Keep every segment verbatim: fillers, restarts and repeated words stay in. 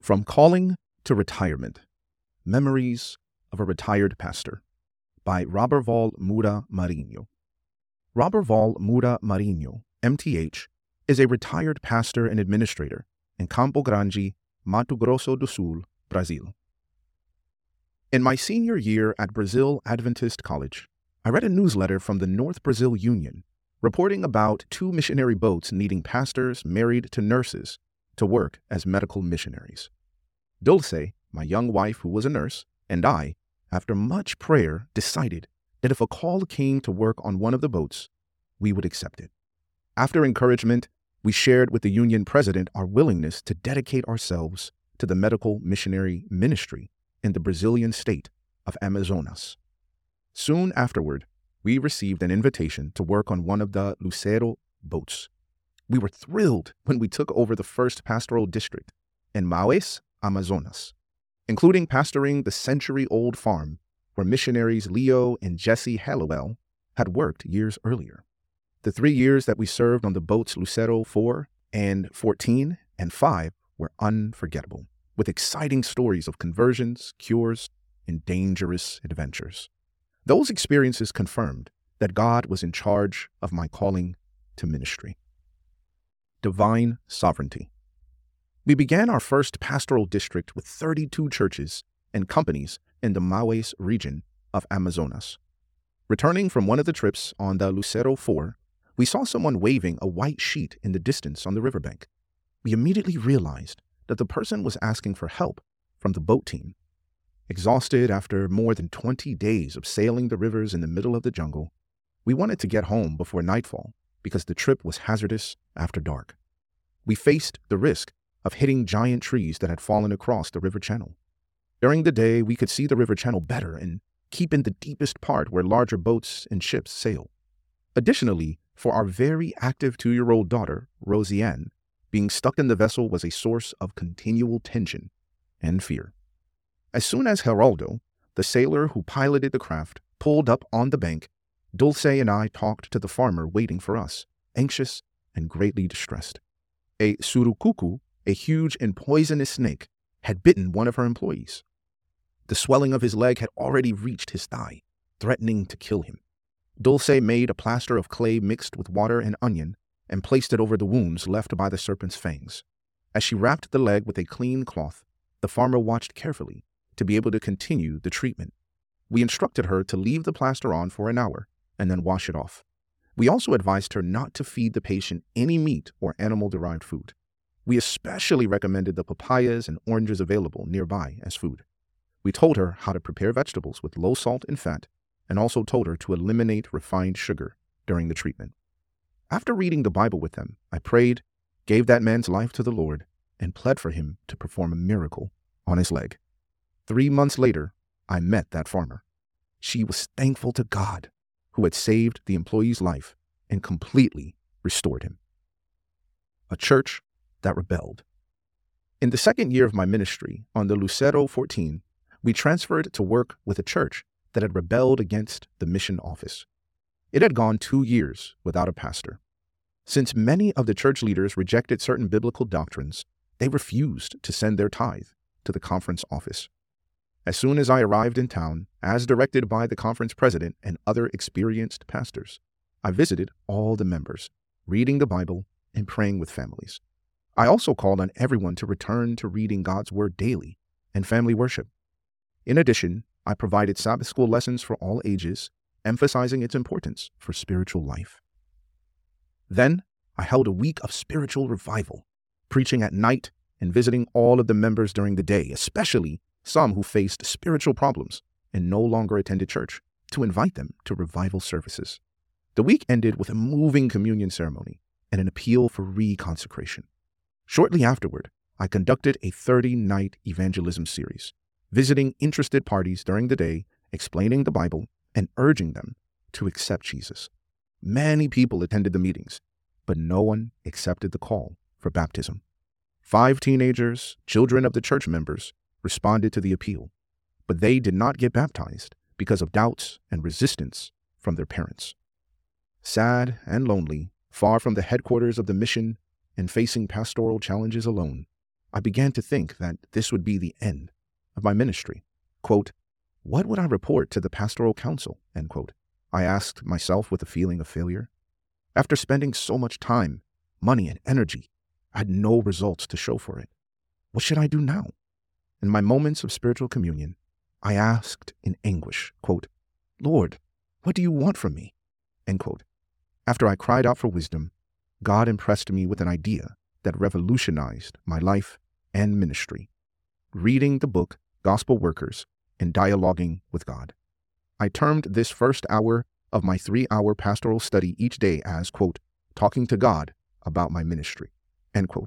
From Calling to Retirement, Memories of a Retired Pastor by Roberval Moura Marinho. Roberval Moura Marinho, M T H, is a retired pastor and administrator in Campo Grande, Mato Grosso do Sul, Brazil. In my senior year at Brazil Adventist College, I read a newsletter from the North Brazil Union reporting about two missionary boats needing pastors married to nurses to work as medical missionaries. Dulce, my young wife who was a nurse, and I, after much prayer, decided that if a call came to work on one of the boats, we would accept it. After encouragement, we shared with the union president our willingness to dedicate ourselves to the medical missionary ministry in the Brazilian state of Amazonas. Soon afterward, we received an invitation to work on one of the Lucero boats. We were thrilled when we took over the first pastoral district in Maués, Amazonas, including pastoring the century-old farm where missionaries Leo and Jesse Hallowell had worked years earlier. The three years that we served on the boats Lucero four and fourteen and five were unforgettable, with exciting stories of conversions, cures, and dangerous adventures. Those experiences confirmed that God was in charge of my calling to ministry. Divine Sovereignty. We began our first pastoral district with thirty-two churches and companies in the Maués region of Amazonas. Returning from one of the trips on the Lucero four, we saw someone waving a white sheet in the distance on the riverbank. We immediately realized that the person was asking for help from the boat team. Exhausted after more than twenty days of sailing the rivers in the middle of the jungle, we wanted to get home before nightfall because the trip was hazardous after dark. We faced the risk of hitting giant trees that had fallen across the river channel. During the day, we could see the river channel better and keep in the deepest part where larger boats and ships sail. Additionally, for our very active two-year-old daughter, Rosianne, being stuck in the vessel was a source of continual tension and fear. As soon as Geraldo, the sailor who piloted the craft, pulled up on the bank, Dulce and I talked to the farmer waiting for us, anxious and greatly distressed. A surucucu, a huge and poisonous snake, had bitten one of her employees. The swelling of his leg had already reached his thigh, threatening to kill him. Dulce made a plaster of clay mixed with water and onion and placed it over the wounds left by the serpent's fangs. As she wrapped the leg with a clean cloth, the farmer watched carefully to be able to continue the treatment. We instructed her to leave the plaster on for an hour and then wash it off. We also advised her not to feed the patient any meat or animal-derived food. We especially recommended the papayas and oranges available nearby as food. We told her how to prepare vegetables with low salt and fat, and also told her to eliminate refined sugar during the treatment. After reading the Bible with them, I prayed, gave that man's life to the Lord, and pled for him to perform a miracle on his leg. Three months later, I met that farmer. She was thankful to God, who had saved the employee's life and completely restored him. A church that rebelled. In the second year of my ministry on the Lucero fourteen, we transferred to work with a church that had rebelled against the mission office. It had gone two years without a pastor. Since many of the church leaders rejected certain biblical doctrines, they refused to send their tithe to the conference office. As soon as I arrived in town, as directed by the conference president and other experienced pastors, I visited all the members, reading the Bible and praying with families. I also called on everyone to return to reading God's Word daily and family worship. In addition, I provided Sabbath school lessons for all ages, emphasizing its importance for spiritual life. Then, I held a week of spiritual revival, preaching at night and visiting all of the members during the day, especially some who faced spiritual problems and no longer attended church, to invite them to revival services. The week ended with a moving communion ceremony and an appeal for reconsecration. Shortly afterward, I conducted a thirty-night evangelism series, visiting interested parties during the day, explaining the Bible, and urging them to accept Jesus. Many people attended the meetings, but no one accepted the call for baptism. Five teenagers, children of the church members, responded to the appeal, but they did not get baptized because of doubts and resistance from their parents. Sad and lonely, far from the headquarters of the mission and facing pastoral challenges alone, I began to think that this would be the end of my ministry. Quote, what would I report to the pastoral council? End quote. I asked myself with a feeling of failure. After spending so much time, money, and energy, I had no results to show for it. What should I do now? In my moments of spiritual communion, I asked in anguish, quote, Lord, what do you want from me? End quote. After I cried out for wisdom, God impressed me with an idea that revolutionized my life and ministry, reading the book Gospel Workers and Dialoguing with God. I termed this first hour of my three-hour pastoral study each day as, quote, talking to God about my ministry, end quote.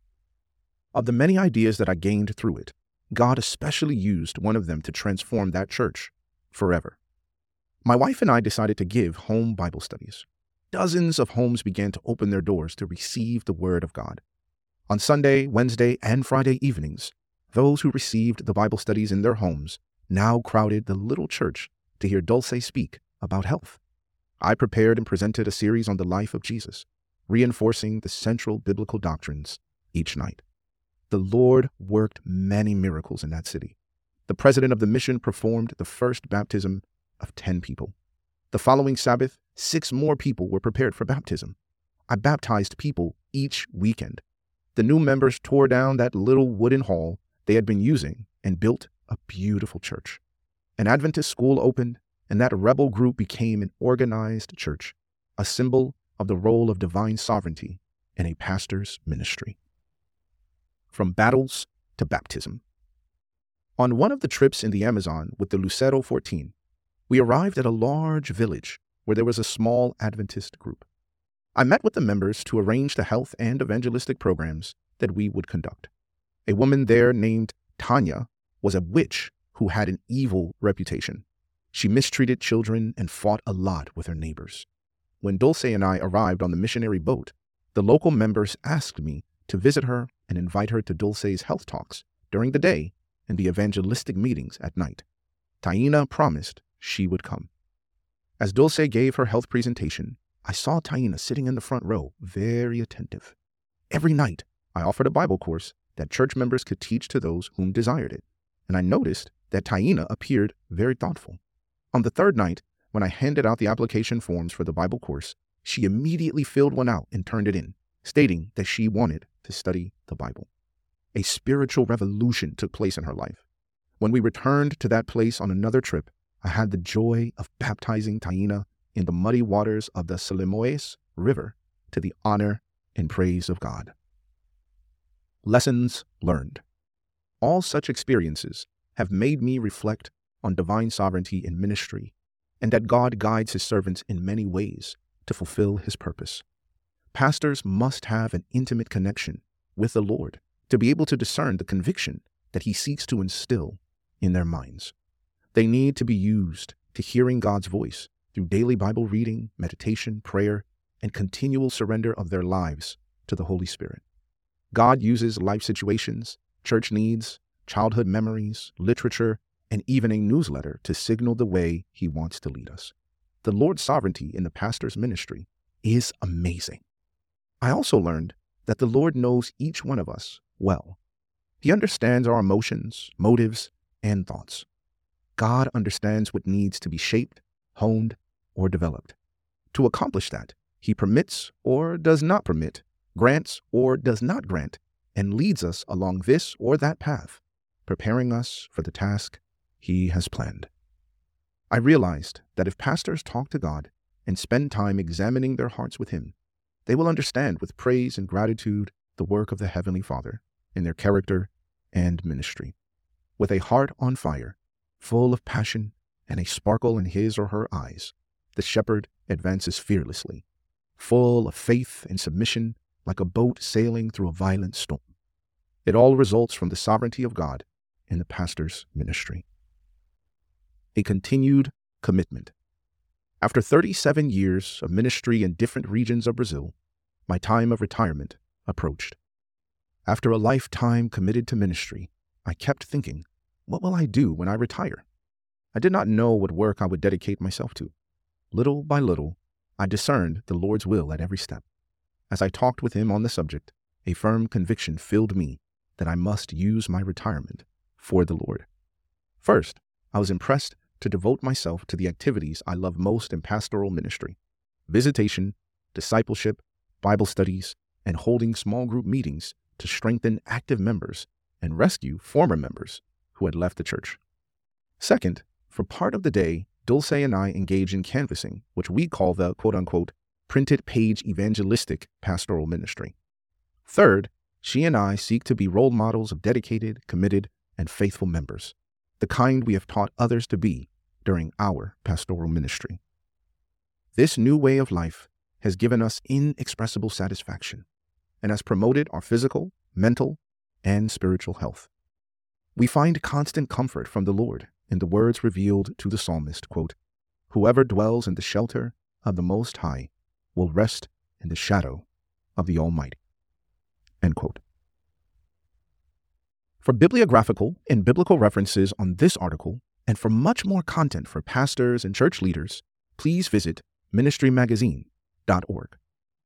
Of the many ideas that I gained through it, God especially used one of them to transform that church forever. My wife and I decided to give home Bible studies. Dozens of homes began to open their doors to receive the Word of God. On Sunday, Wednesday, and Friday evenings, those who received the Bible studies in their homes now crowded the little church to hear Dulce speak about health. I prepared and presented a series on the life of Jesus, reinforcing the central biblical doctrines each night. The Lord worked many miracles in that city. The president of the mission performed the first baptism of ten people. The following Sabbath, six more people were prepared for baptism. I baptized people each weekend. The new members tore down that little wooden hall they had been using and built a beautiful church. An Adventist school opened, and that rebel group became an organized church, a symbol of the role of divine sovereignty in a pastor's ministry. From battles to baptism. On one of the trips in the Amazon with the Lucero fourteen, we arrived at a large village where there was a small Adventist group. I met with the members to arrange the health and evangelistic programs that we would conduct. A woman there named Tanya was a witch who had an evil reputation. She mistreated children and fought a lot with her neighbors. When Dulce and I arrived on the missionary boat, the local members asked me to visit her and invite her to Dulce's health talks during the day and the evangelistic meetings at night. Taina promised she would come. As Dulce gave her health presentation, I saw Taina sitting in the front row, very attentive. Every night, I offered a Bible course that church members could teach to those whom desired it, and I noticed that Taina appeared very thoughtful. On the third night, when I handed out the application forms for the Bible course, she immediately filled one out and turned it in, stating that she wanted to study the Bible. A spiritual revolution took place in her life. When we returned to that place on another trip, I had the joy of baptizing Taina in the muddy waters of the Selimoes River to the honor and praise of God. Lessons learned. All such experiences have made me reflect on divine sovereignty in ministry and that God guides his servants in many ways to fulfill his purpose. Pastors must have an intimate connection with the Lord to be able to discern the conviction that he seeks to instill in their minds. They need to be used to hearing God's voice through daily Bible reading, meditation, prayer, and continual surrender of their lives to the Holy Spirit. God uses life situations, church needs, childhood memories, literature, and even a newsletter to signal the way he wants to lead us. The Lord's sovereignty in the pastor's ministry is amazing. I also learned that the Lord knows each one of us well. He understands our emotions, motives, and thoughts. God understands what needs to be shaped, honed, or developed. To accomplish that, he permits or does not permit, grants or does not grant, and leads us along this or that path, preparing us for the task he has planned. I realized that if pastors talk to God and spend time examining their hearts with him, they will understand with praise and gratitude the work of the Heavenly Father in their character and ministry. With a heart on fire, full of passion and a sparkle in his or her eyes, the shepherd advances fearlessly, full of faith and submission like a boat sailing through a violent storm. It all results from the sovereignty of God in the pastor's ministry. A continued commitment. After thirty-seven years of ministry in different regions of Brazil, my time of retirement approached. After a lifetime committed to ministry, I kept thinking, what will I do when I retire? I did not know what work I would dedicate myself to. Little by little, I discerned the Lord's will at every step. As I talked with him on the subject, a firm conviction filled me that I must use my retirement for the Lord. First, I was impressed to devote myself to the activities I love most in pastoral ministry: visitation, discipleship, Bible studies, and holding small group meetings to strengthen active members and rescue former members who had left the church. Second, for part of the day, Dulce and I engage in canvassing, which we call the quote-unquote printed page evangelistic pastoral ministry. Third, she and I seek to be role models of dedicated, committed, and faithful members, the kind we have taught others to be during our pastoral ministry. This new way of life has given us inexpressible satisfaction and has promoted our physical, mental, and spiritual health. We find constant comfort from the Lord in the words revealed to the psalmist, quote, "Whoever dwells in the shelter of the Most High will rest in the shadow of the Almighty," end quote. For bibliographical and biblical references on this article, and for much more content for pastors and church leaders, please visit ministry magazine dot org.